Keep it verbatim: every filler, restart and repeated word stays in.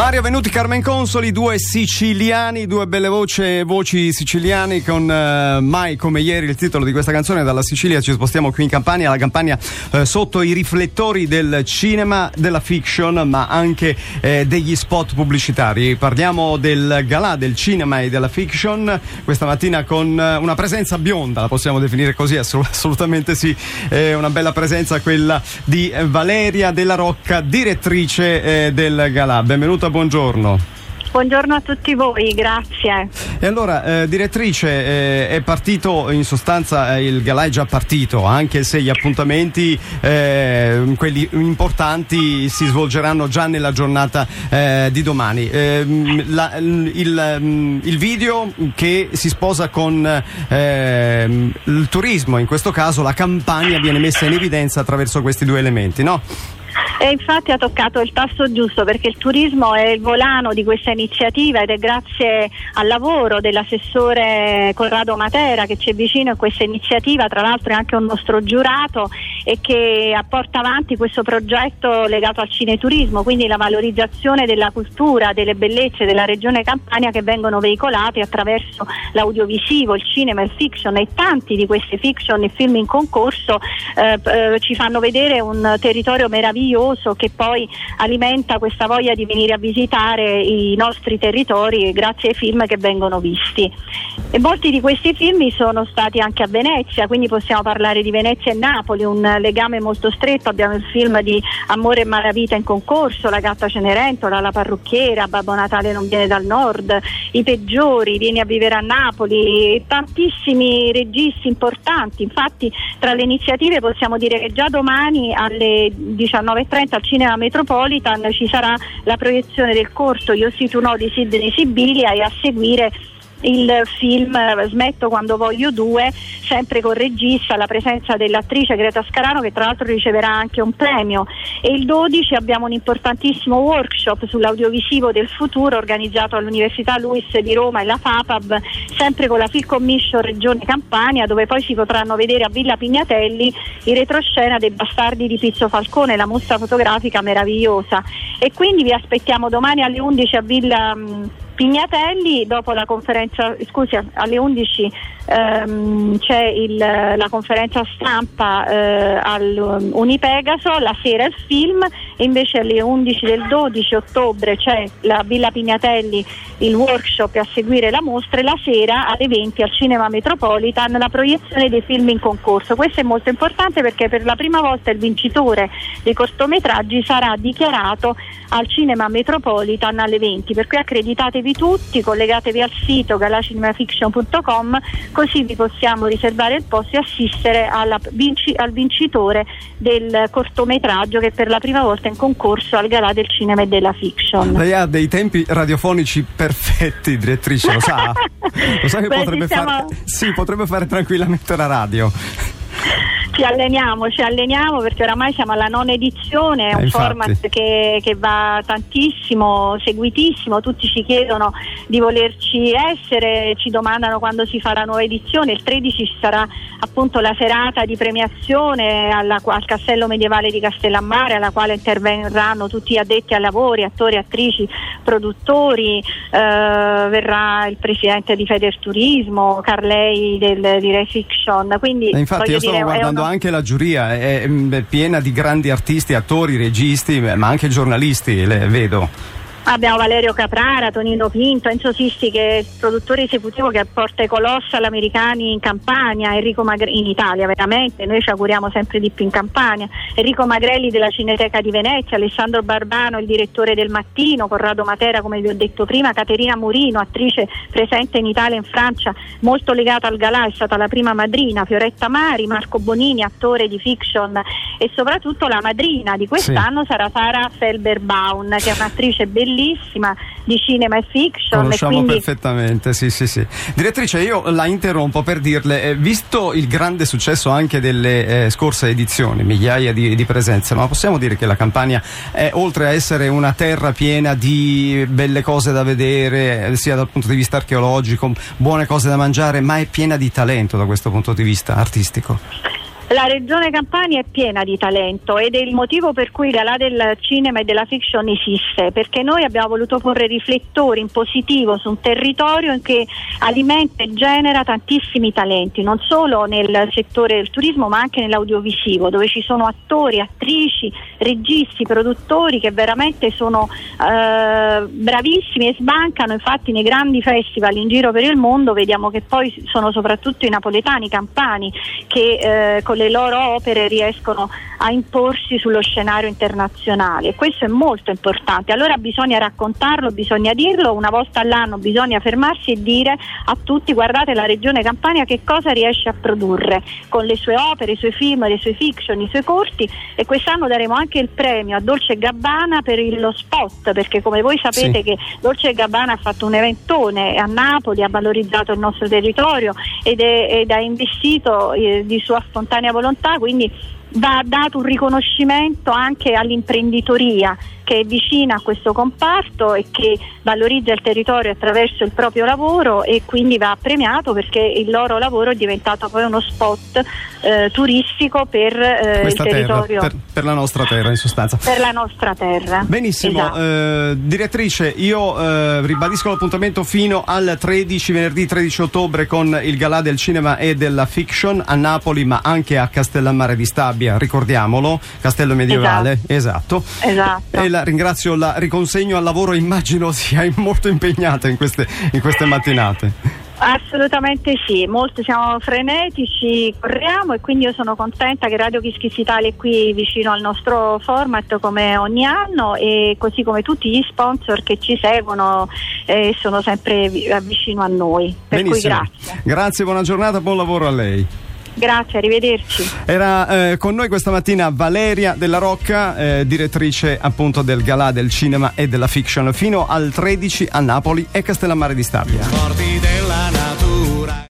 Mario Venuti, Carmen Consoli, due siciliani, due belle voci, voci siciliani con uh, Mai come ieri, il titolo di questa canzone. Dalla Sicilia ci spostiamo qui in Campania, la Campania uh, sotto i riflettori del cinema, della fiction, ma anche eh, degli spot pubblicitari. Parliamo del galà del cinema e della fiction questa mattina con uh, una presenza bionda, la possiamo definire così, assolut- assolutamente sì, eh, una bella presenza quella di eh, Valeria Della Rocca, direttrice eh, del galà. Benvenuta. Buongiorno. Buongiorno a tutti voi, grazie. E allora, eh, direttrice, eh, è partito in sostanza, eh, il galà è già partito, anche se gli appuntamenti, eh, quelli importanti, si svolgeranno già nella giornata eh, di domani. Eh, la, il, il video che si sposa con eh, il turismo, in questo caso la Campania viene messa in evidenza attraverso questi due elementi, no? E infatti ha toccato il tasto giusto, perché il turismo è il volano di questa iniziativa ed è grazie al lavoro dell'assessore Corrado Matera che ci è vicino in questa iniziativa. Tra l'altro è anche un nostro giurato e che porta avanti questo progetto legato al cineturismo, quindi la valorizzazione della cultura, delle bellezze della regione Campania che vengono veicolate attraverso l'audiovisivo, il cinema, il fiction, e tanti di questi fiction e film in concorso eh, eh, ci fanno vedere un territorio meraviglioso che poi alimenta questa voglia di venire a visitare i nostri territori grazie ai film che vengono visti. E molti di questi film sono stati anche a Venezia, quindi possiamo parlare di Venezia e Napoli, un legame molto stretto. Abbiamo il film di Amore e Malavita in concorso, La gatta Cenerentola, La parrucchiera, Babbo Natale non viene dal nord, I peggiori, Vieni a vivere a Napoli, tantissimi registi importanti. Infatti tra le iniziative possiamo dire che già domani alle diciannove e trenta al Cinema Metropolitan ci sarà la proiezione del corto Io sì tu no di Sidney Sibilia e a seguire il film Smetto quando voglio due, sempre con regista, la presenza dell'attrice Greta Scarano, che tra l'altro riceverà anche un premio. E il dodici abbiamo un importantissimo workshop sull'audiovisivo del futuro organizzato all'Università Luis di Roma e la FAPAB, sempre con la Film Commission Regione Campania, dove poi si potranno vedere a Villa Pignatelli in retroscena dei Bastardi di Pizzo Falcone, la mostra fotografica meravigliosa. E quindi vi aspettiamo domani alle undici a Villa mh, Pignatelli. Dopo la conferenza, scusi, alle undici ehm, c'è il, la conferenza stampa eh, all'Unipegaso, la sera il film, e invece alle undici del dodici ottobre c'è la Villa Pignatelli, il workshop e a seguire la mostra, e la sera alle venti al Cinema Metropolitan la proiezione dei film in concorso. Questo è molto importante perché per la prima volta il vincitore dei cortometraggi sarà dichiarato al Cinema Metropolitan alle venti, per cui accreditatevi tutti, collegatevi al sito galacinemafiction punto com, così vi possiamo riservare il posto e assistere alla vinci- al vincitore del cortometraggio che per la prima volta è in concorso al Galà del Cinema e della Fiction. Lei ha dei tempi radiofonici perfetti, direttrice, lo sa? Lo sa che Beh, potrebbe siamo... fare sì, potrebbe fare tranquillamente la radio. Ci alleniamo, ci alleniamo perché oramai siamo alla nona edizione, è un eh, format che, che va tantissimo, seguitissimo, tutti ci chiedono di volerci essere, ci domandano quando si fa la nuova edizione. Il tredici ci sarà appunto la serata di premiazione alla, al Castello Medievale di Castellammare, alla quale interverranno tutti gli addetti ai lavori, attori, attrici, produttori, eh, verrà il presidente di Federturismo, Carlei del, di Rai Fiction, quindi eh, infatti io stavo guardando anche la giuria, è, è piena di grandi artisti, attori, registi, ma anche giornalisti, le vedo. Abbiamo Valerio Caprara, Tonino Pinto, Enzo Sisti che è il produttore esecutivo che porta i Colossal americani in Campania, Enrico Magre- in Italia veramente, noi ci auguriamo sempre di più in Campania, Enrico Magrelli della Cineteca di Venezia, Alessandro Barbano il direttore del Mattino, Corrado Matera come vi ho detto prima, Caterina Murino, attrice presente in Italia e in Francia, molto legata al galà, è stata la prima madrina, Fioretta Mari, Marco Bonini, attore di fiction, e soprattutto la madrina di quest'anno sì. sarà Sara Felberbaum, che è un'attrice bellissima di cinema e fiction. Conosciamo e quindi... perfettamente, sì sì sì. Direttrice, io la interrompo per dirle, eh, visto il grande successo anche delle eh, scorse edizioni, migliaia di, di presenze, ma possiamo dire che la Campania è, oltre a essere una terra piena di belle cose da vedere, sia dal punto di vista archeologico, buone cose da mangiare, ma è piena di talento da questo punto di vista artistico? La regione Campania è piena di talento ed è il motivo per cui il Galà del cinema e della fiction esiste, perché noi abbiamo voluto porre riflettori in positivo su un territorio che alimenta e genera tantissimi talenti, non solo nel settore del turismo ma anche nell'audiovisivo, dove ci sono attori, attrici, registi, produttori che veramente sono eh, bravissimi e sbancano. Infatti nei grandi festival in giro per il mondo vediamo che poi sono soprattutto i napoletani, i campani che eh, con le loro opere riescono a imporsi sullo scenario internazionale, e questo è molto importante. Allora bisogna raccontarlo, bisogna dirlo, una volta all'anno bisogna fermarsi e dire a tutti: guardate la regione Campania che cosa riesce a produrre con le sue opere, i suoi film, le sue fiction, i suoi corti. E quest'anno daremo anche il premio a Dolce e Gabbana per il, lo spot, perché come voi sapete sì. che Dolce e Gabbana ha fatto un eventone a Napoli, ha valorizzato il nostro territorio ed, è, ed ha investito eh, di sua spontanea volontà, quindi va dato un riconoscimento anche all'imprenditoria che è vicina a questo comparto e che valorizza il territorio attraverso il proprio lavoro, e quindi va premiato perché il loro lavoro è diventato poi uno spot eh, turistico per eh, il territorio, terra, per, per la nostra terra in sostanza. Per la nostra terra. Benissimo, esatto. eh, direttrice, io eh, ribadisco l'appuntamento fino al tredici, venerdì tredici ottobre, con il Galà del cinema e della fiction a Napoli, ma anche a Castellammare di Stabia, ricordiamolo, castello medievale. Esatto. Esatto. esatto. E la ringrazio, la riconsegno al lavoro, immagino sia molto impegnata in queste, in queste mattinate. Assolutamente sì, molto, siamo frenetici, corriamo, e quindi io sono contenta che Radio Kiss Kiss Italia è qui vicino al nostro format come ogni anno, e così come tutti gli sponsor che ci seguono e eh, sono sempre vicino a noi. Per Benissimo. Cui grazie. Grazie, buona giornata, buon lavoro a lei. Grazie, arrivederci. Era eh, con noi questa mattina Valeria Della Rocca, eh, direttrice appunto del Galà del cinema e della fiction, fino al tredici a Napoli e Castellammare di Stabia.